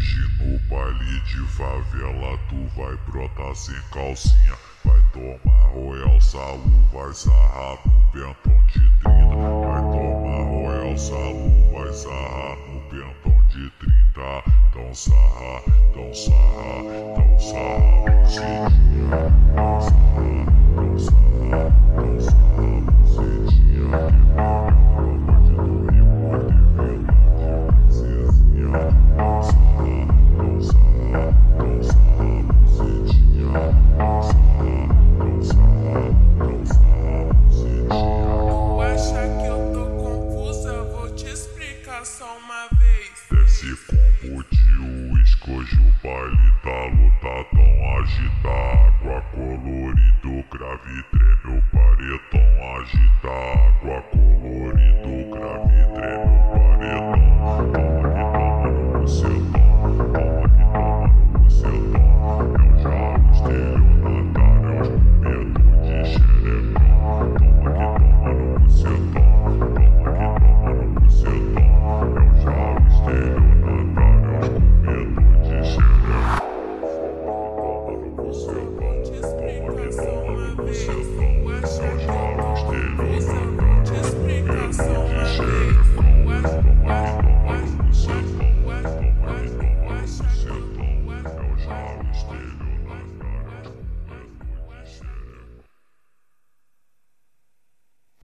Hoje no baile de favela tu vai brotar sem calcinha. Vai tomar Royal Salu, vai sarrar no pentão de 30. Vai tomar Royal Salu, vai sarrar no pentão de 30. Tão sarra, tão sarra, tão sarra, bucetinha. Tão sarra, tão sarra, tão sarra, bucetinha. Só uma vez. Desce combo de uísque, hoje o baile tá lotadão. Agita água colorido, grave treme o paredão. Agita água colorido, grave treme o